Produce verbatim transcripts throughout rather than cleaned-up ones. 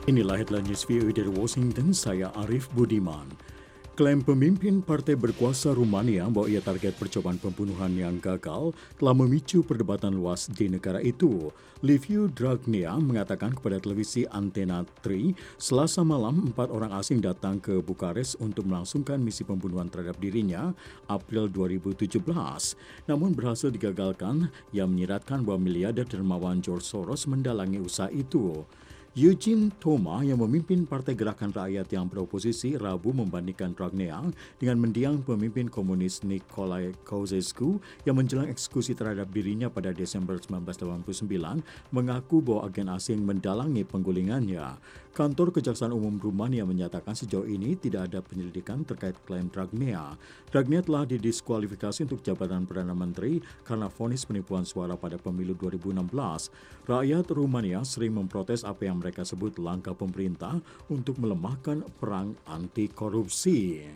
Inilah headline news V O A dari Washington, saya Arif Budiman. Klaim pemimpin partai berkuasa Rumania bahwa ia target percobaan pembunuhan yang gagal telah memicu perdebatan luas di negara itu. Liviu Dragnea mengatakan kepada televisi Antena tiga, Selasa malam empat orang asing datang ke Bukares untuk melangsungkan misi pembunuhan terhadap dirinya April dua ribu tujuh belas. Namun berhasil digagalkan yang menyiratkan bahwa miliarder dermawan George Soros mendalangi usaha itu. Eugene Toma yang memimpin Partai Gerakan Rakyat yang beroposisi Rabu membandingkan Dragnea dengan mendiang pemimpin komunis Nicolae Ceausescu yang menjelang eksekusi terhadap dirinya pada Desember seribu sembilan ratus delapan puluh sembilan mengaku bahwa agen asing mendalangi penggulingannya. Kantor Kejaksaan Umum Rumania menyatakan sejauh ini tidak ada penyelidikan terkait klaim Dragnea. Dragnea telah didiskualifikasi untuk jabatan Perdana Menteri karena vonis penipuan suara pada pemilu dua ribu enam belas. Rakyat Rumania sering memprotes apa yang mereka sebut langkah pemerintah untuk melemahkan perang anti korupsi.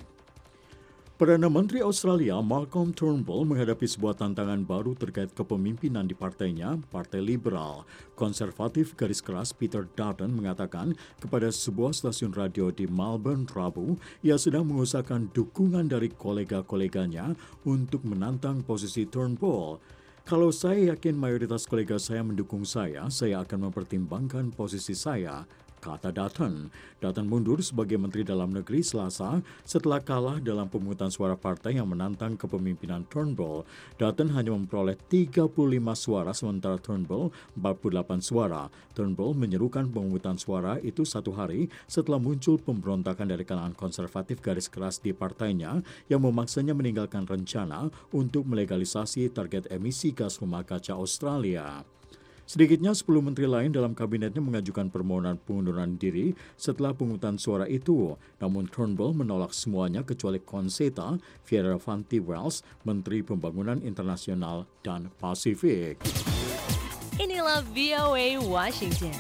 Perdana Menteri Australia Malcolm Turnbull menghadapi sebuah tantangan baru terkait kepemimpinan di partainya, Partai Liberal. Konservatif garis keras Peter Dutton mengatakan kepada sebuah stasiun radio di Melbourne Rabu, ia sedang mengusahakan dukungan dari kolega-koleganya untuk menantang posisi Turnbull. Kalau saya yakin mayoritas kolega saya mendukung saya, saya akan mempertimbangkan posisi saya, kata Dutton. Dutton mundur sebagai Menteri Dalam Negeri Selasa setelah kalah dalam pemungutan suara partai yang menantang kepemimpinan Turnbull. Dutton hanya memperoleh tiga puluh lima suara sementara Turnbull empat puluh delapan suara. Turnbull menyerukan pemungutan suara itu satu hari setelah muncul pemberontakan dari kalangan konservatif garis keras di partainya yang memaksanya meninggalkan rencana untuk melegalisasi target emisi gas rumah kaca Australia. Sedikitnya sepuluh menteri lain dalam kabinetnya mengajukan permohonan pengunduran diri setelah pemungutan suara itu. Namun Turnbull menolak semuanya kecuali Concetta Fierravanti-Wells, Menteri Pembangunan Internasional dan Pasifik. Inilah V O A Washington.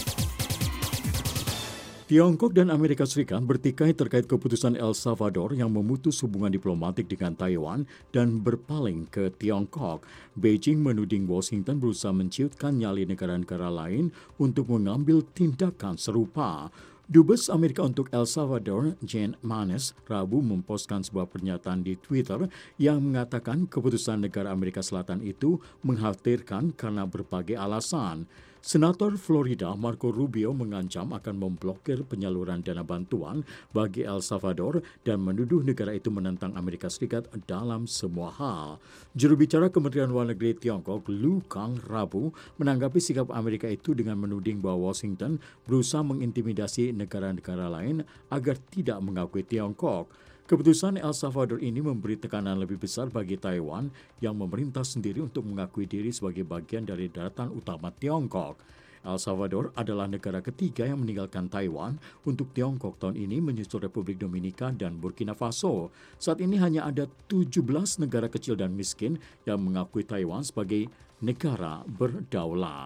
Tiongkok dan Amerika Serikat bertikai terkait keputusan El Salvador yang memutus hubungan diplomatik dengan Taiwan dan berpaling ke Tiongkok. Beijing menuding Washington berusaha menciutkan nyali negara-negara lain untuk mengambil tindakan serupa. Dubes Amerika untuk El Salvador, Jane Manes, Rabu memposkan sebuah pernyataan di Twitter yang mengatakan keputusan negara Amerika Selatan itu mengkhawatirkan karena berbagai alasan. Senator Florida Marco Rubio mengancam akan memblokir penyaluran dana bantuan bagi El Salvador dan menuduh negara itu menentang Amerika Serikat dalam semua hal. Juru bicara Kementerian Luar Negeri Tiongkok, Lu Kang, Rabu menanggapi sikap Amerika itu dengan menuding bahwa Washington berusaha mengintimidasi negara-negara lain agar tidak mengakui Tiongkok. Keputusan El Salvador ini memberi tekanan lebih besar bagi Taiwan yang memerintah sendiri untuk mengakui diri sebagai bagian dari daratan utama Tiongkok. El Salvador adalah negara ketiga yang meninggalkan Taiwan untuk Tiongkok tahun ini menyusul Republik Dominika dan Burkina Faso. Saat ini hanya ada tujuh belas negara kecil dan miskin yang mengakui Taiwan sebagai negara berdaulat.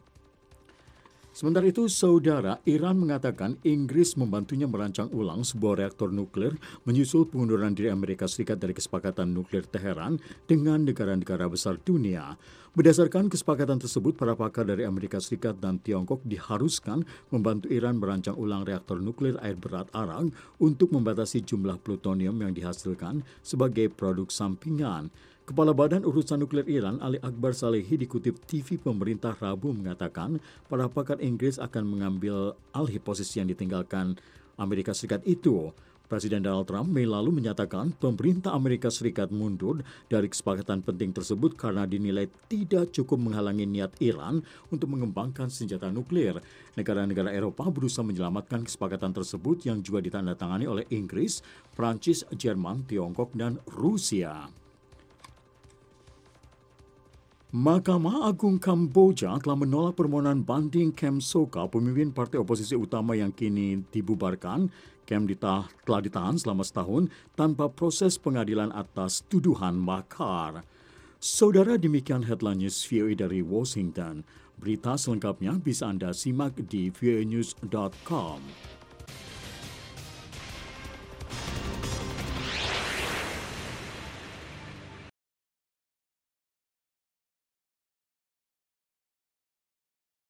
Sementara itu, saudara, Iran mengatakan Inggris membantunya merancang ulang sebuah reaktor nuklir menyusul pengunduran diri Amerika Serikat dari kesepakatan nuklir Teheran dengan negara-negara besar dunia. Berdasarkan kesepakatan tersebut, para pakar dari Amerika Serikat dan Tiongkok diharuskan membantu Iran merancang ulang reaktor nuklir air berat Arak untuk membatasi jumlah plutonium yang dihasilkan sebagai produk sampingan. Kepala Badan Urusan Nuklir Iran, Ali Akbar Salehi, dikutip T V pemerintah Rabu mengatakan para pakar Inggris akan mengambil alih posisi yang ditinggalkan Amerika Serikat itu. Presiden Donald Trump Mei lalu menyatakan pemerintah Amerika Serikat mundur dari kesepakatan penting tersebut karena dinilai tidak cukup menghalangi niat Iran untuk mengembangkan senjata nuklir. Negara-negara Eropa berusaha menyelamatkan kesepakatan tersebut yang juga ditandatangani oleh Inggris, Prancis, Jerman, Tiongkok, dan Rusia. Mahkamah Agung Kamboja telah menolak permohonan banding Kem Sokha, pemimpin partai oposisi utama yang kini dibubarkan. Kem ditah, telah ditahan selama setahun tanpa proses pengadilan atas tuduhan makar. Saudara, demikian headline news V O A dari Washington. Berita selengkapnya bisa Anda simak di v o a news dot com.